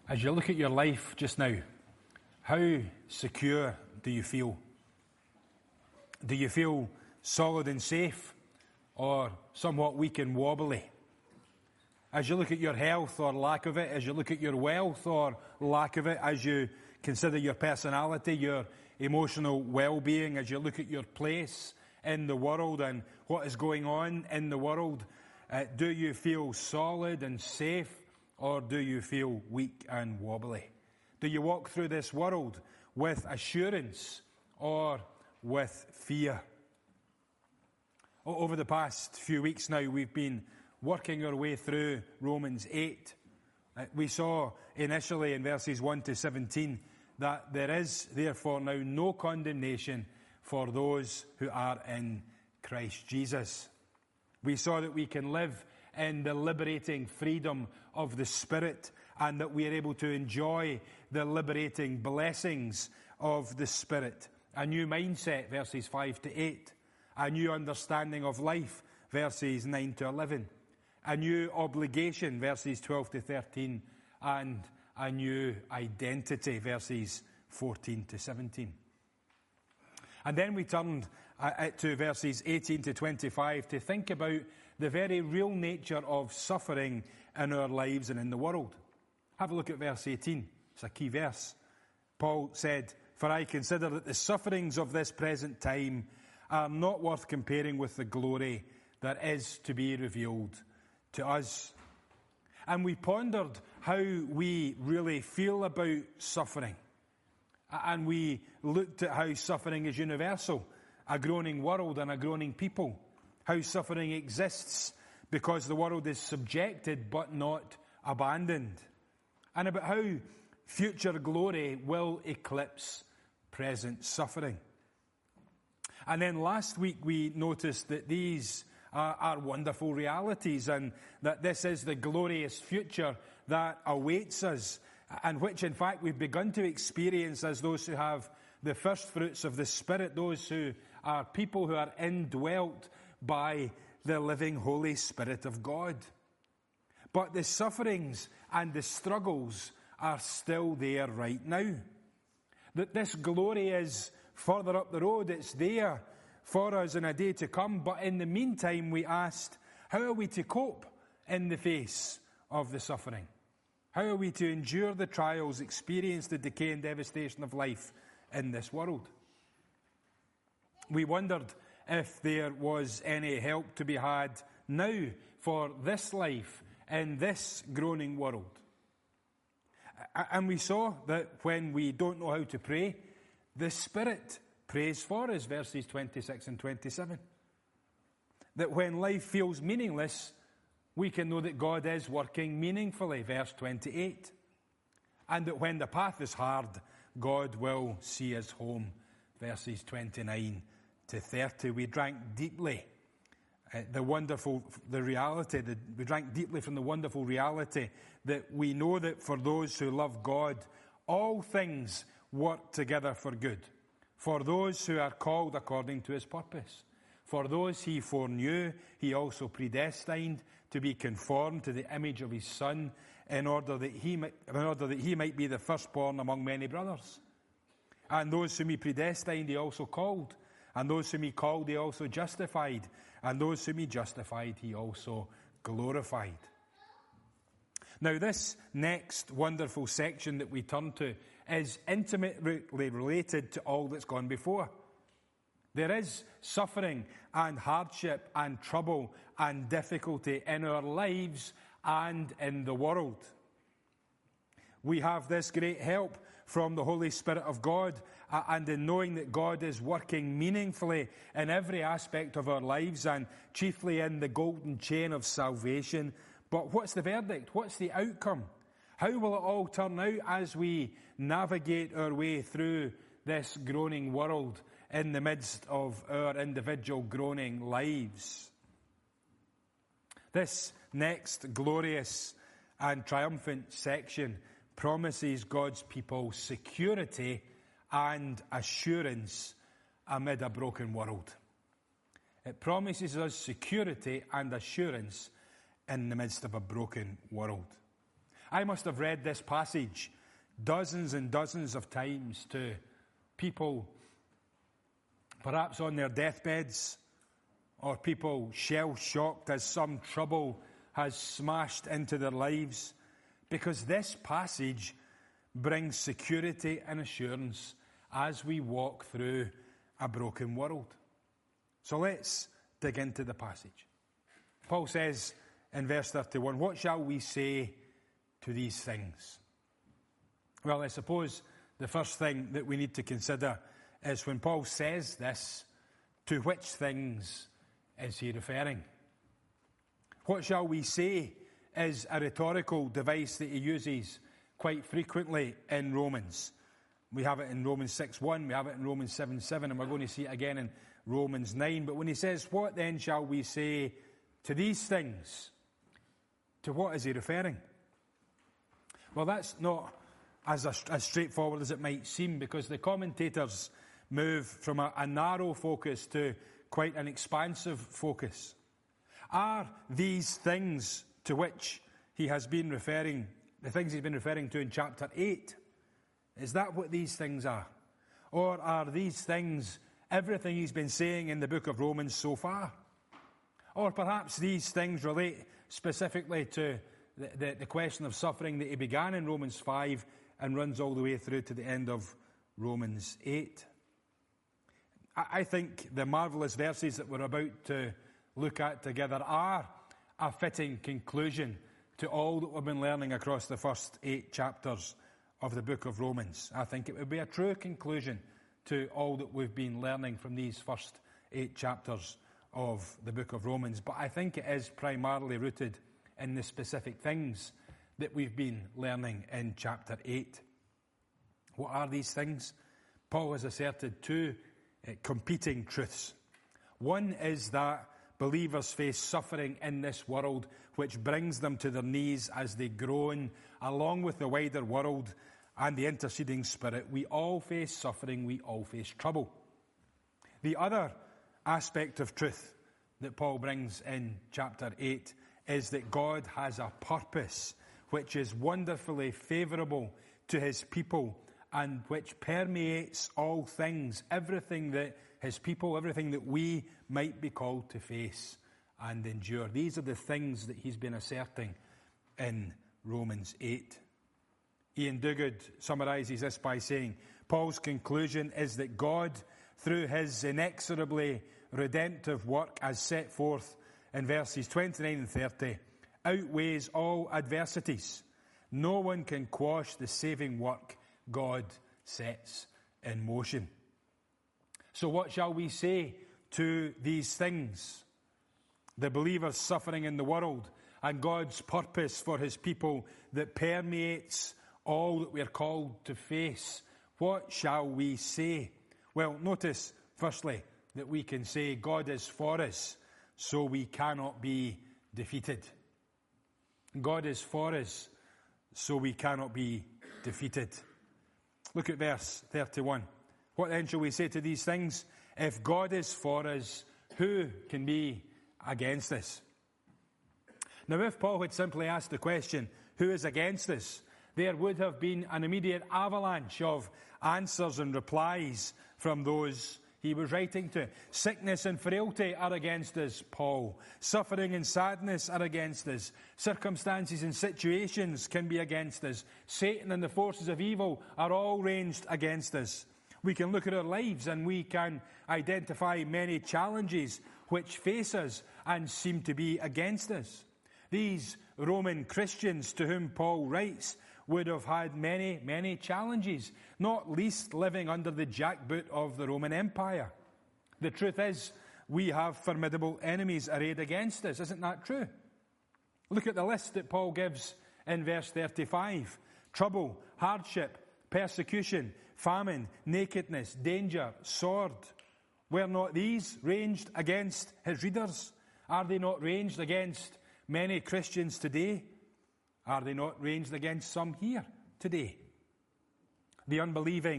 As you look at your life just now, how secure do you feel? Do you feel solid and safe, or somewhat weak and wobbly? As you look at your health or lack of it, as you look at your wealth or lack of it, as you consider your personality, your emotional well-being, as you look at your place in the world and what is going on in the world, do you feel solid and safe, or do you feel weak and wobbly? Do you walk through this world with assurance or with fear? Over the past few weeks now, we've been working our way through Romans 8. We saw initially in verses 1 to 17 that there is therefore now no condemnation for those who are in Christ Jesus. We saw that we can live in the liberating freedom of the Spirit, and that we are able to enjoy the liberating blessings of the Spirit. A new mindset, verses 5 to 8. A new understanding of life, verses 9 to 11. A new obligation, verses 12 to 13. And a new identity, verses 14 to 17. And then we turned to verses 18 to 25 to think about the very real nature of suffering in our lives and in the world. Have a look at verse 18. It's a key verse. Paul said, "For I consider that the sufferings of this present time are not worth comparing with the glory that is to be revealed to us." And we pondered how we really feel about suffering. And we looked at how suffering is universal, a groaning world and a groaning people. How suffering exists because the world is subjected but not abandoned. And about how future glory will eclipse present suffering. And then last week we noticed that these are wonderful realities, and that this is the glorious future that awaits us, and which in fact we've begun to experience as those who have the first fruits of the Spirit, those who are people who are indwelt by the living Holy Spirit of God. But the sufferings and the struggles are still there right now. That this glory is further up the road, it's there for us in a day to come. But in the meantime, we asked, how are we to cope in the face of the suffering? How are we to endure the trials, experience the decay and devastation of life in this world? We wondered if there was any help to be had now for this life in this groaning world. And we saw that when we don't know how to pray, the Spirit prays for us, verses 26 and 27. That when life feels meaningless, we can know that God is working meaningfully, verse 28. And that when the path is hard, God will see us home, verses 29 to 30. We drank deeply we drank deeply from the wonderful reality that we know that for those who love God, all things work together for good. For those who are called according to his purpose. For those he foreknew, he also predestined to be conformed to the image of his Son, in order that he might be the firstborn among many brothers. And those whom he predestined, he also called. And those whom he called, he also justified. And those whom he justified, he also glorified. Now, this next wonderful section that we turn to is intimately related to all that's gone before. There is suffering and hardship and trouble and difficulty in our lives and in the world. We have this great help from the Holy Spirit of God, and in knowing that God is working meaningfully in every aspect of our lives, and chiefly in the golden chain of salvation. But what's the verdict? What's the outcome? How will it all turn out as we navigate our way through this groaning world in the midst of our individual groaning lives? This next glorious and triumphant section promises God's people security and assurance amid a broken world. It promises us security and assurance in the midst of a broken world. I must have read this passage dozens and dozens of times to people perhaps on their deathbeds, or people shell-shocked as some trouble has smashed into their lives, because this passage brings security and assurance as we walk through a broken world. So let's dig into the passage. Paul says in verse 31, what shall we say to these things? Well, I suppose the first thing that we need to consider is when Paul says this, to which things is he referring? What shall we say is a rhetorical device that he uses quite frequently in Romans. We have it in Romans 6:1, we have it in Romans 7:7, and we're going to see it again in Romans 9. But when he says, what then shall we say to these things? To what is he referring? Well, that's not as straightforward as it might seem, because the commentators move from a narrow focus to quite an expansive focus. Are these things to which he has been referring, the things he's been referring to in chapter 8, is that what these things are? Or are these things everything he's been saying in the book of Romans so far? Or perhaps these things relate specifically to the question of suffering that he began in Romans 5 and runs all the way through to the end of Romans 8. I think the marvellous verses that we're about to look at together are a fitting conclusion to all that we've been learning across the first 8 chapters of the book of Romans. I think it would be a true conclusion to all that we've been learning from these first 8 chapters of the book of Romans. But I think it is primarily rooted in the specific things that we've been learning in chapter 8. What are these things? Paul has asserted 2 competing truths. One is that believers face suffering in this world, which brings them to their knees as they groan, along with the wider world and the interceding Spirit. We all face suffering, we all face trouble. The other aspect of truth that Paul brings in chapter 8 is that God has a purpose which is wonderfully favourable to his people and which permeates all things, everything that his people, everything that we might be called to face and endure. These are the things that he's been asserting in Romans 8. Ian Duguid summarises this by saying, Paul's conclusion is that God, through his inexorably redemptive work as set forth in verses 29 and 30, outweighs all adversities. No one can quash the saving work God sets in motion. So what shall we say to these things? The believers suffering in the world and God's purpose for his people that permeates all that we are called to face. What shall we say? Well, notice, firstly, that we can say God is for us, so we cannot be defeated. God is for us, so we cannot be defeated. Look at verse 31. What then shall we say to these things? If God is for us, who can be against us? Now, if Paul had simply asked the question, who is against us? There would have been an immediate avalanche of answers and replies from those he was writing to. Sickness and frailty are against us, Paul. Suffering and sadness are against us. Circumstances and situations can be against us. Satan and the forces of evil are all ranged against us. We can look at our lives and we can identify many challenges which face us and seem to be against us. These Roman Christians to whom Paul writes would have had many, many challenges, not least living under the jackboot of the Roman Empire. The truth is, we have formidable enemies arrayed against us. Isn't that true? Look at the list that Paul gives in verse 35. Trouble, hardship, persecution, famine, nakedness, danger, sword. Were not these ranged against his readers? Are they not ranged against many Christians today? Are they not ranged against some here today? The unbelieving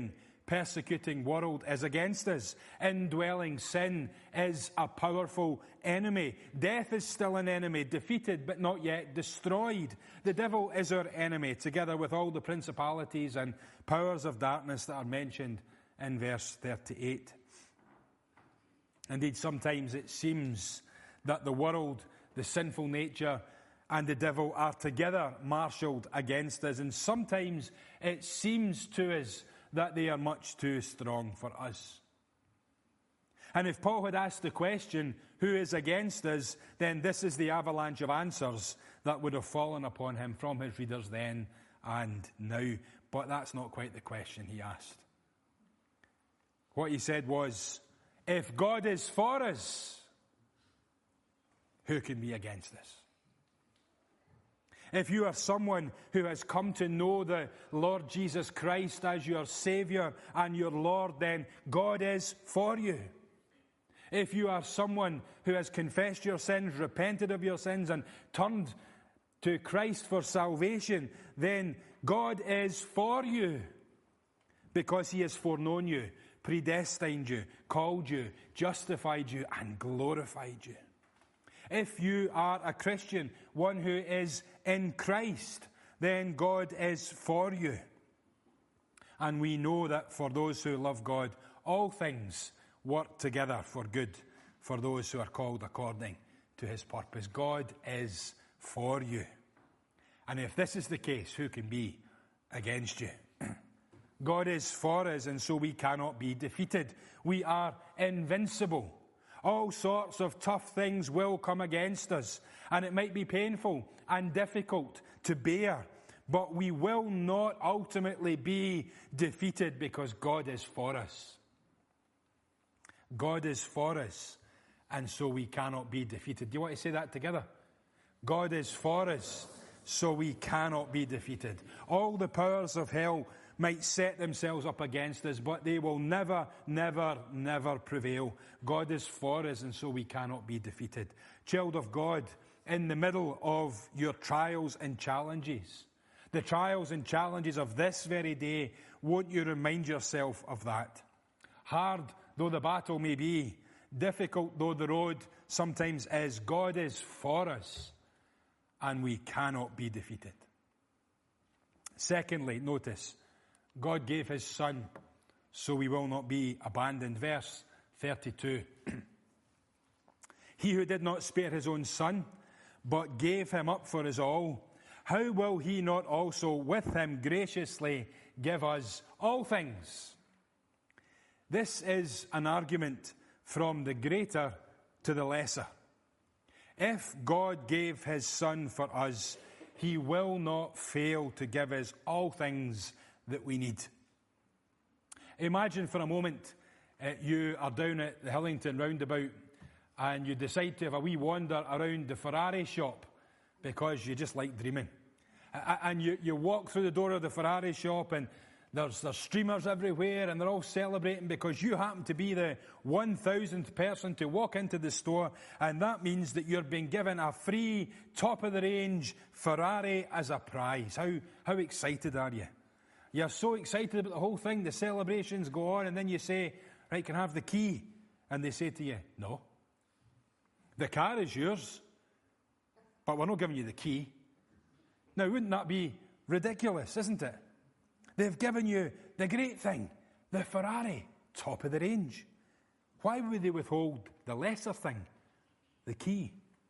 persecuting world is against us. Indwelling sin is a powerful enemy. Death is still an enemy, defeated but not yet destroyed. The devil is our enemy, together with all the principalities and powers of darkness that are mentioned in verse 38. Indeed, sometimes it seems that the world, the sinful nature, and the devil are together marshalled against us. And sometimes it seems to us that they are much too strong for us. And if Paul had asked the question, who is against us, then this is the avalanche of answers that would have fallen upon him from his readers then and now. But that's not quite the question he asked. What he said was, if God is for us, who can be against us? If you are someone who has come to know the Lord Jesus Christ as your Savior and your Lord, then God is for you. If you are someone who has confessed your sins, repented of your sins, and turned to Christ for salvation, then God is for you because He has foreknown you, predestined you, called you, justified you, and glorified you. If you are a Christian, one who is in Christ, then God is for you. And we know that for those who love God, all things work together for good for those who are called according to His purpose. God is for you. And if this is the case, who can be against you? God is for us, and so we cannot be defeated. We are invincible. All sorts of tough things will come against us, and it might be painful and difficult to bear, but we will not ultimately be defeated because God is for us. God is for us, and so we cannot be defeated. Do you want to say that together? God is for us, so we cannot be defeated. All the powers of hell might set themselves up against us, but they will never, never, never prevail. God is for us, and so we cannot be defeated. Child of God, in the middle of your trials and challenges, the trials and challenges of this very day, won't you remind yourself of that? Hard though the battle may be, difficult though the road sometimes is, God is for us, and we cannot be defeated. Secondly, notice, God gave His Son, so we will not be abandoned. Verse 32. He who did not spare His own Son, but gave Him up for us all, how will He not also with Him graciously give us all things? This is an argument from the greater to the lesser. If God gave His Son for us, He will not fail to give us all things that we need. Imagine for a moment you are down at the Hillington roundabout and you decide to have a wee wander around the Ferrari shop because you just like dreaming. And you walk through the door of the Ferrari shop and there's streamers everywhere and they're all celebrating because you happen to be the 1,000th person to walk into the store, and that means that you're being given a free top-of-the-range Ferrari as a prize. How excited are you? You're so excited about the whole thing, the celebrations go on, and then you say, right, can I have the key? And they say to you, no. The car is yours, but we're not giving you the key. Now, wouldn't that be ridiculous, isn't it? They've given you the great thing, the Ferrari, top of the range. Why would they withhold the lesser thing, the key?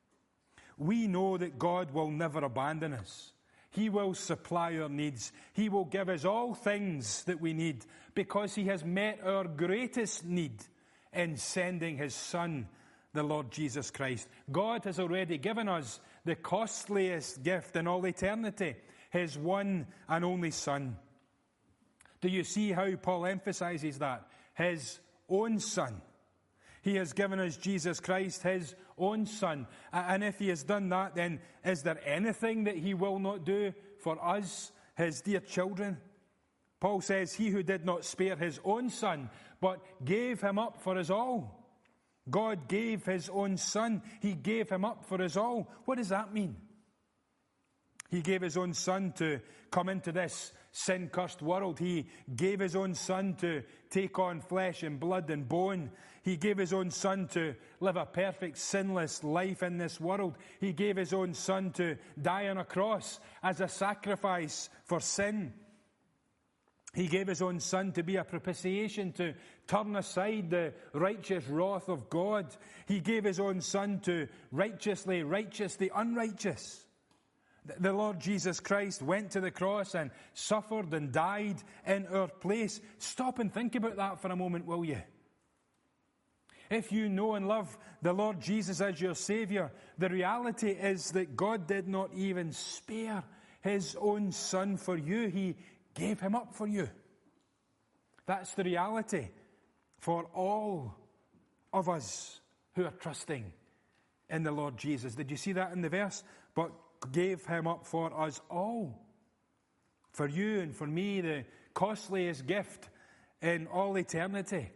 We know that God will never abandon us. He will supply our needs. He will give us all things that we need because He has met our greatest need in sending His Son, the Lord Jesus Christ. God has already given us the costliest gift in all eternity, His one and only Son. Do you see how Paul emphasizes that? His own Son. He has given us Jesus Christ, His own Son. And if He has done that, then is there anything that He will not do for us, His dear children? Paul says, He who did not spare His own Son, but gave Him up for us all. God gave His own Son. He gave Him up for us all. What does that mean? He gave his own Son to come into this sin-cursed world. He gave his own Son to take on flesh and blood and bone. He gave his own Son to live a perfect, sinless life in this world. He gave his own Son to die on a cross as a sacrifice for sin. He gave his own Son to be a propitiation, to turn aside the righteous wrath of God. He gave his own Son to righteously righteous the unrighteous. The Lord Jesus Christ went to the cross and suffered and died in our place. Stop and think about that for a moment, will you? If you know and love the Lord Jesus as your Saviour, the reality is that God did not even spare his own Son for you. He gave him up for you. That's the reality for all of us who are trusting in the Lord Jesus. Did you see that in the verse? But gave him up for us all. For you and for me, the costliest gift in all eternity.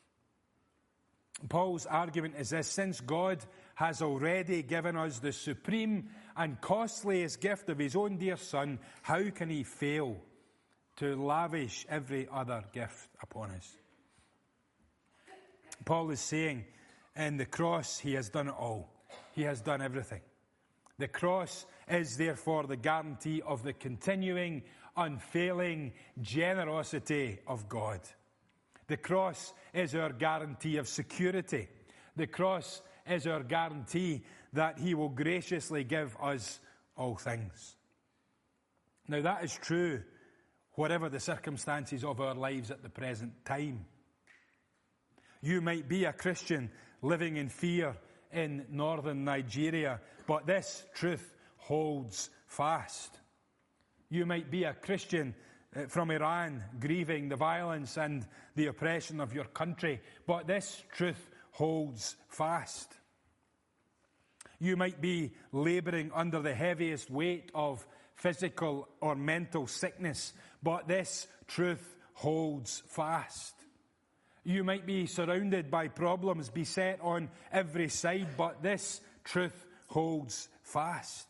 Paul's argument is this: since God has already given us the supreme and costliest gift of his own dear Son, how can he fail to lavish every other gift upon us? Paul is saying in the cross, he has done it all. He has done everything. The cross is therefore the guarantee of the continuing, unfailing generosity of God. The cross is our guarantee of security. The cross is our guarantee that he will graciously give us all things. Now that is true whatever the circumstances of our lives at the present time. You might be a Christian living in fear in northern Nigeria, but this truth holds fast. You might be a Christian from Iran, grieving the violence and the oppression of your country, but this truth holds fast. You might be laboring under the heaviest weight of physical or mental sickness, but this truth holds fast. You might be surrounded by problems, beset on every side, but this truth holds fast.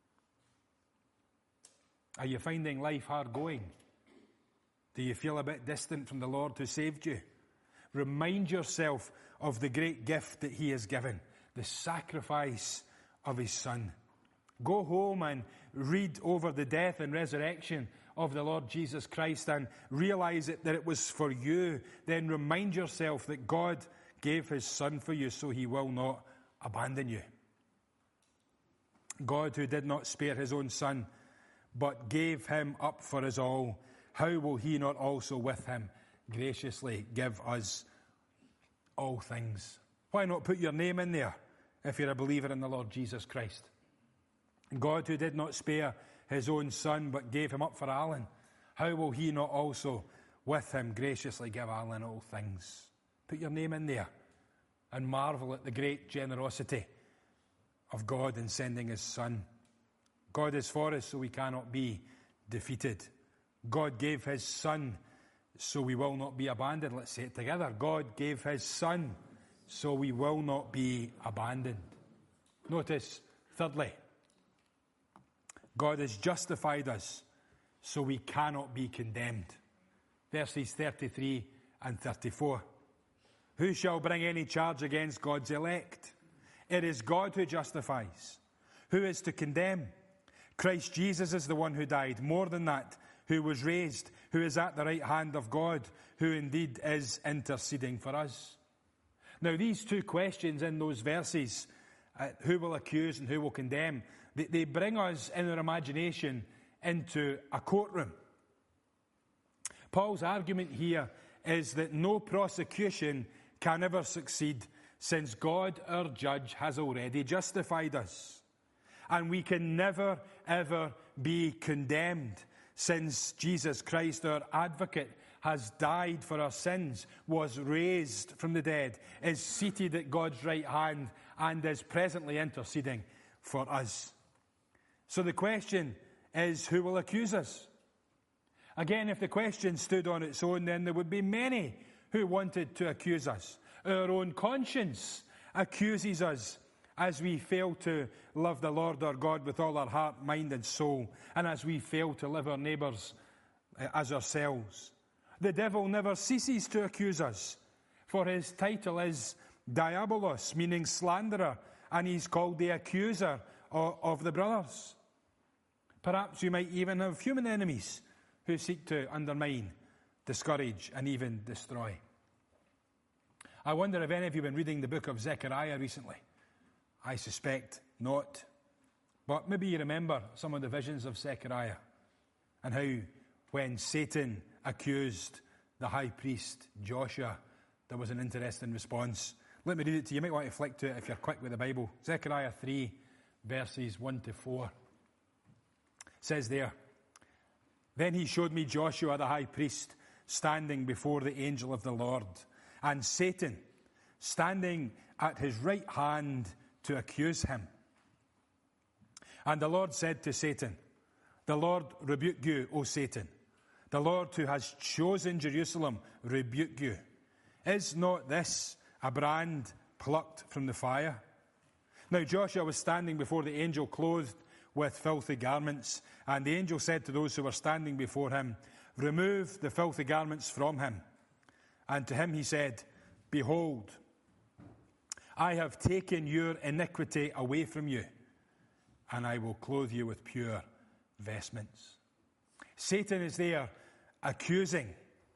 Are you finding life hard going? Do you feel a bit distant from the Lord who saved you? Remind yourself of the great gift that he has given, the sacrifice of his Son. Go home and read over the death and resurrection of the Lord Jesus Christ and realize that it was for you. Then remind yourself that God gave his Son for you, so he will not abandon you. God, who did not spare his own Son, but gave him up for us all, how will he not also with him graciously give us all things? Why not put your name in there if you're a believer in the Lord Jesus Christ? God, who did not spare his own Son, but gave him up for Alan, how will he not also with him graciously give Alan all things? Put your name in there and marvel at the great generosity of God in sending his Son. God is for us, so we cannot be defeated. God gave his Son, so we will not be abandoned. Let's say it together. God gave his Son, so we will not be abandoned. Notice, thirdly, God has justified us, so we cannot be condemned. Verses 33 and 34. Who shall bring any charge against God's elect? It is God who justifies. Who is to condemn? Christ Jesus is the one who died. More than that, who was raised, who is at the right hand of God, who indeed is interceding for us. Now, these two questions in those verses, who will accuse and who will condemn, they bring us in our imagination into a courtroom. Paul's argument here is that no prosecution can ever succeed, since God, our judge, has already justified us. And we can never, ever be condemned, since Jesus Christ, our advocate, has died for our sins, was raised from the dead, is seated at God's right hand, and is presently interceding for us. So the question is, who will accuse us? Again, if the question stood on its own, then there would be many who wanted to accuse us. Our own conscience accuses us as we fail to love the Lord our God with all our heart, mind and soul, and as we fail to love our neighbours as ourselves. The devil never ceases to accuse us, for his title is Diabolos, meaning slanderer, and he's called the accuser of the brothers. Perhaps you might even have human enemies who seek to undermine, discourage, and even destroy. I wonder if any of you have been reading the book of Zechariah recently. I suspect not. But maybe you remember some of the visions of Zechariah and how when Satan accused the high priest Joshua, there was an interesting response. Let me read it to you. You might want to flick to it if you're quick with the Bible. Zechariah 3, verses 1 to 4. It says there, "Then he showed me Joshua the high priest standing before the angel of the Lord, and Satan standing at his right hand to accuse him. And the Lord said to Satan, 'The Lord rebuke you, O Satan. The Lord who has chosen Jerusalem rebuke you. Is not this a brand plucked from the fire?' Now Joshua was standing before the angel clothed with filthy garments, and the angel said to those who were standing before him, 'Remove the filthy garments from him.' And to him he said, 'Behold, I have taken your iniquity away from you, and I will clothe you with pure vestments.'" Satan is there accusing.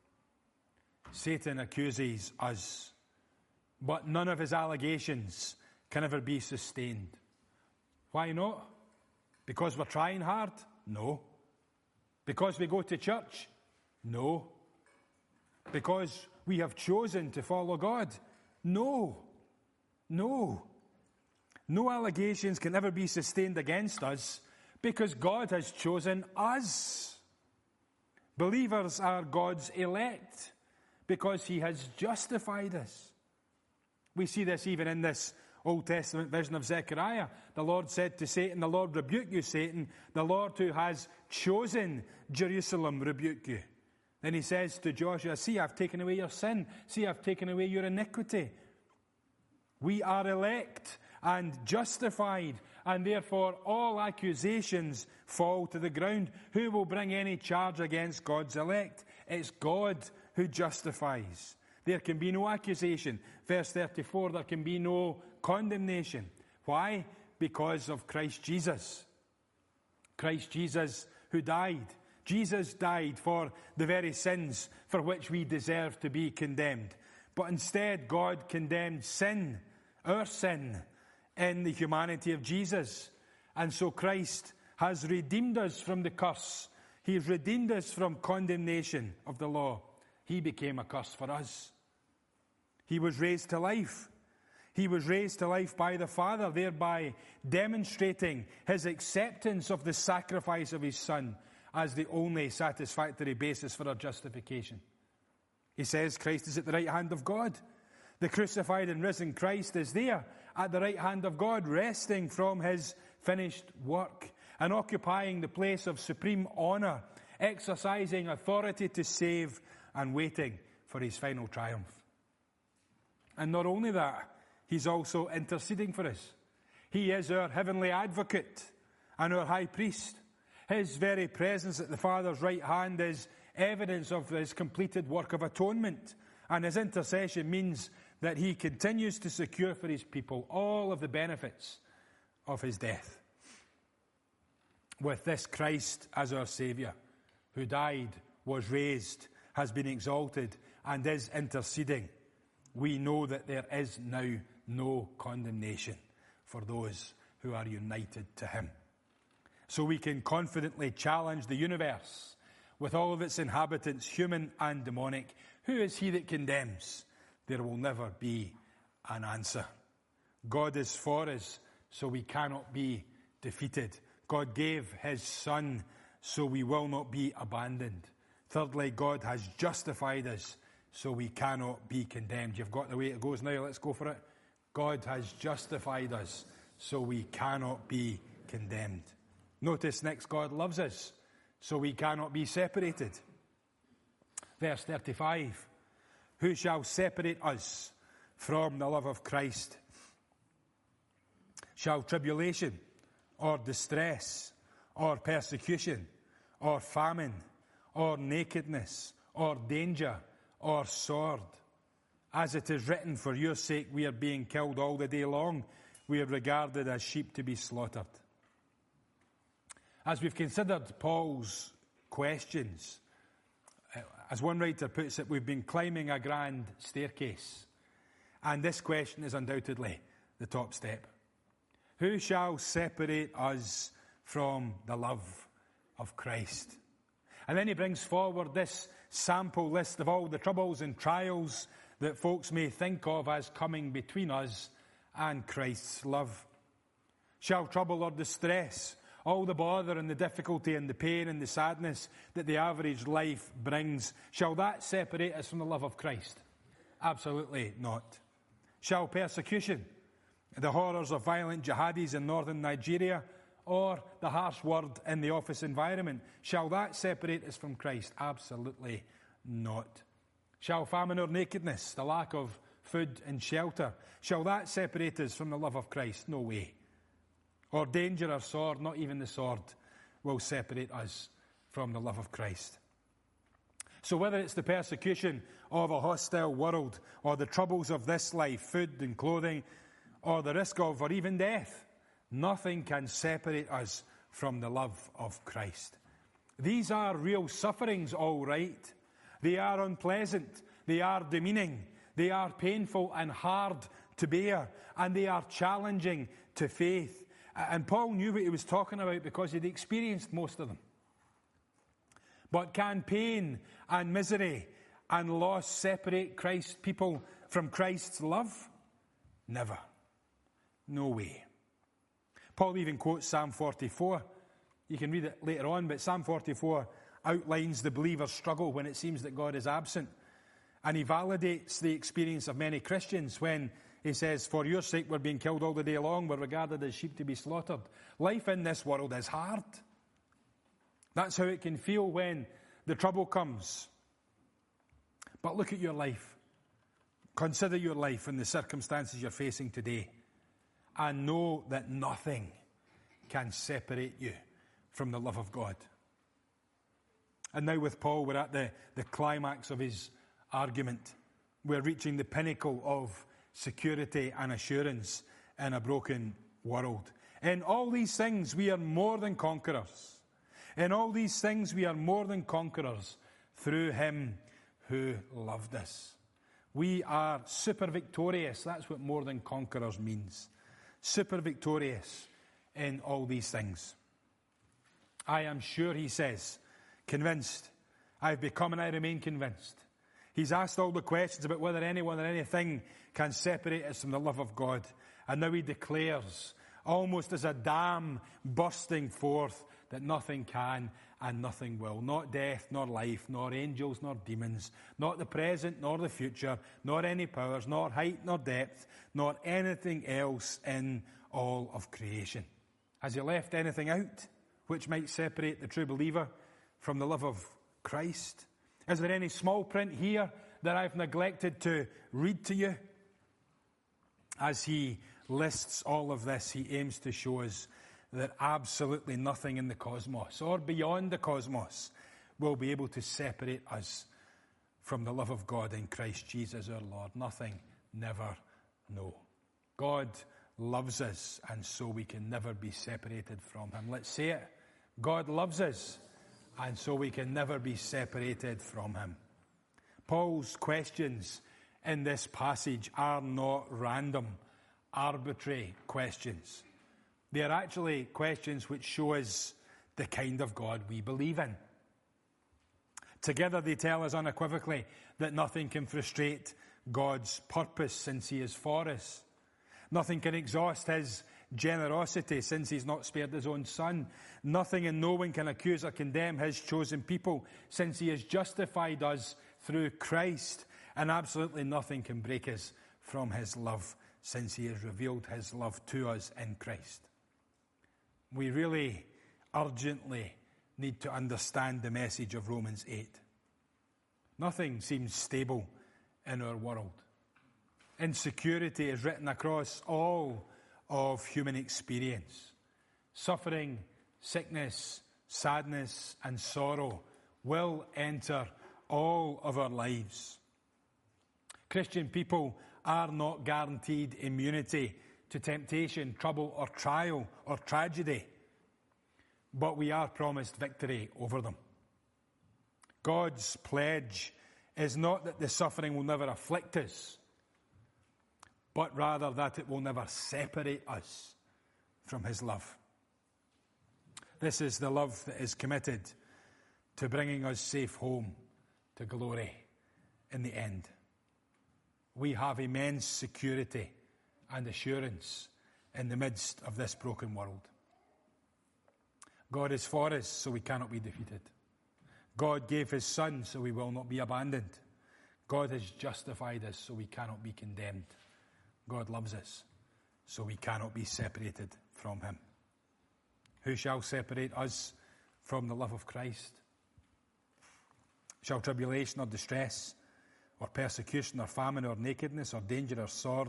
Satan accuses us, but none of his allegations can ever be sustained. Why not? Because we're trying hard? No. Because we go to church? No. Because we have chosen to follow God? No. No. No allegations can ever be sustained against us because God has chosen us. Believers are God's elect because he has justified us. We see this even in this Old Testament vision of Zechariah. The Lord said to Satan, "The Lord rebuke you, Satan. The Lord who has chosen Jerusalem rebuke you." Then he says to Joshua, "See, I've taken away your sin. See, I've taken away your iniquity." We are elect and justified, and therefore all accusations fall to the ground. Who will bring any charge against God's elect? It's God who justifies. There can be no accusation. Verse 34, there can be no condemnation. Why? Because of Christ Jesus. Christ Jesus who died. Jesus died for the very sins for which we deserve to be condemned. But instead, God condemned sin, our sin, in the humanity of Jesus. And so Christ has redeemed us from the curse. He has redeemed us from condemnation of the law. He became a curse for us. He was raised to life. He was raised to life by the Father, thereby demonstrating his acceptance of the sacrifice of his Son as the only satisfactory basis for our justification. He says Christ is at the right hand of God. The crucified and risen Christ is there at the right hand of God, resting from his finished work and occupying the place of supreme honour, exercising authority to save and waiting for his final triumph. And not only that, he's also interceding for us. He is our heavenly advocate and our high priest. His very presence at the Father's right hand is evidence of his completed work of atonement. And his intercession means that he continues to secure for his people all of the benefits of his death. With this Christ as our Saviour, who died, was raised, has been exalted, and is interceding, we know that there is now no condemnation for those who are united to him. So we can confidently challenge the universe with all of its inhabitants, human and demonic. Who is he that condemns? There will never be an answer. God is for us, so we cannot be defeated. God gave his Son, so we will not be abandoned. Thirdly, God has justified us, so we cannot be condemned. You've got the way it goes now, let's go for it. God has justified us, so we cannot be condemned. Notice next, God loves us, so we cannot be separated. Verse 35, who shall separate us from the love of Christ? Shall tribulation, or distress, or persecution, or famine, or nakedness, or danger, or sword? As it is written, for your sake we are being killed all the day long. We are regarded as sheep to be slaughtered. As we've considered Paul's questions, as one writer puts it, we've been climbing a grand staircase. And this question is undoubtedly the top step. Who shall separate us from the love of Christ? And then he brings forward this sample list of all the troubles and trials that folks may think of as coming between us and Christ's love. Shall trouble or distress, all the bother and the difficulty and the pain and the sadness that the average life brings, shall that separate us from the love of Christ? Absolutely not. Shall persecution, the horrors of violent jihadis in northern Nigeria, or the harsh word in the office environment, shall that separate us from Christ? Absolutely not. Shall famine or nakedness, the lack of food and shelter, shall that separate us from the love of Christ? No way. Or danger or sword, not even the sword will separate us from the love of Christ. So whether it's the persecution of a hostile world, or the troubles of this life, food and clothing, or the risk of, or even death, nothing can separate us from the love of Christ. These are real sufferings, all right. They are unpleasant, they are demeaning, they are painful and hard to bear, and they are challenging to faith. And Paul knew what he was talking about because he'd experienced most of them. But can pain and misery and loss separate Christ's people from Christ's love? Never. No way. Paul even quotes Psalm 44. You can read it later on, but Psalm 44 outlines the believer's struggle when it seems that God is absent. And he validates the experience of many Christians when he says, for your sake we're being killed all the day long, we're regarded as sheep to be slaughtered. Life in this world is hard. That's how it can feel when the trouble comes. But look at your life. Consider your life and the circumstances you're facing today. And know that nothing can separate you from the love of God. And now with Paul, we're at the climax of his argument. We're reaching the pinnacle of security and assurance in a broken world. In all these things, we are more than conquerors. In all these things, we are more than conquerors through him who loved us. We are super victorious. That's what more than conquerors means. Super victorious in all these things. I am sure, he says, convinced. I've become and I remain convinced. He's asked all the questions about whether anyone or anything can separate us from the love of God. And now he declares, almost as a dam bursting forth, that nothing can and nothing will. Not death, nor life, nor angels, nor demons, not the present, nor the future, nor any powers, nor height, nor depth, nor anything else in all of creation. Has he left anything out which might separate the true believer from the love of Christ? Is there any small print here that I've neglected to read to you? As he lists all of this, he aims to show us that absolutely nothing in the cosmos or beyond the cosmos will be able to separate us from the love of God in Christ Jesus our Lord. Nothing, never, no. God loves us, and so we can never be separated from him. Let's say it. God loves us, and so we can never be separated from him. Paul's questions in this passage are not random, arbitrary questions. They are actually questions which show us the kind of God we believe in. Together they tell us unequivocally that nothing can frustrate God's purpose since he is for us. Nothing can exhaust his generosity since he's not spared his own son. Nothing and no one can accuse or condemn his chosen people since he has justified us through Christ. And absolutely nothing can break us from his love since he has revealed his love to us in Christ. We really urgently need to understand the message of Romans 8. Nothing seems stable in our world. Insecurity is written across all of human experience. Suffering, sickness, sadness, and sorrow will enter all of our lives. Christian people are not guaranteed immunity to temptation, trouble, or trial, or tragedy, but we are promised victory over them. God's pledge is not that the suffering will never afflict us, but rather that it will never separate us from his love. This is the love that is committed to bringing us safe home to glory in the end. We have immense security and assurance in the midst of this broken world. God is for us, so we cannot be defeated. God gave his Son, so we will not be abandoned. God has justified us, so we cannot be condemned. God loves us, so we cannot be separated from him. Who shall separate us from the love of Christ? Shall tribulation or distress, or persecution, or famine, or nakedness, or danger, or sword?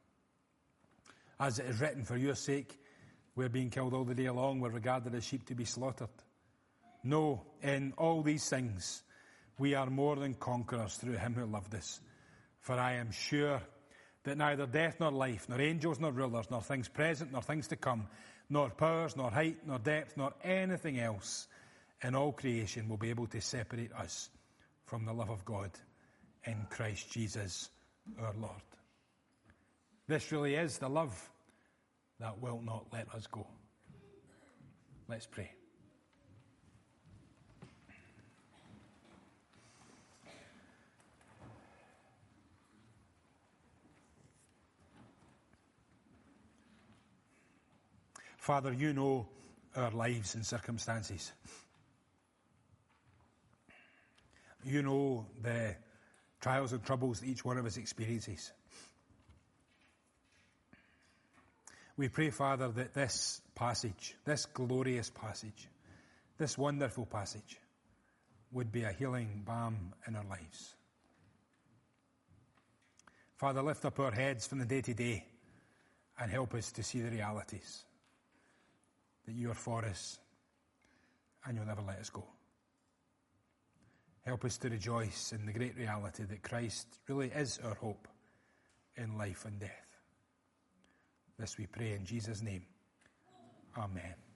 As it is written, for your sake, we're being killed all the day long, we're regarded as sheep to be slaughtered. No, in all these things, we are more than conquerors through him who loved us. For I am sure that neither death nor life, nor angels nor rulers, nor things present nor things to come, nor powers, nor height, nor depth, nor anything else in all creation will be able to separate us from the love of God in Christ Jesus our Lord. This really is the love that will not let us go. Let's pray. Father, you know our lives and circumstances. You know the trials and troubles that each one of us experiences. We pray, Father, that this passage, this glorious passage, this wonderful passage, would be a healing balm in our lives. Father, lift up our heads from the day to day and help us to see the realities that you are for us and you'll never let us go. Help us to rejoice in the great reality that Christ really is our hope in life and death. This we pray in Jesus' name. Amen.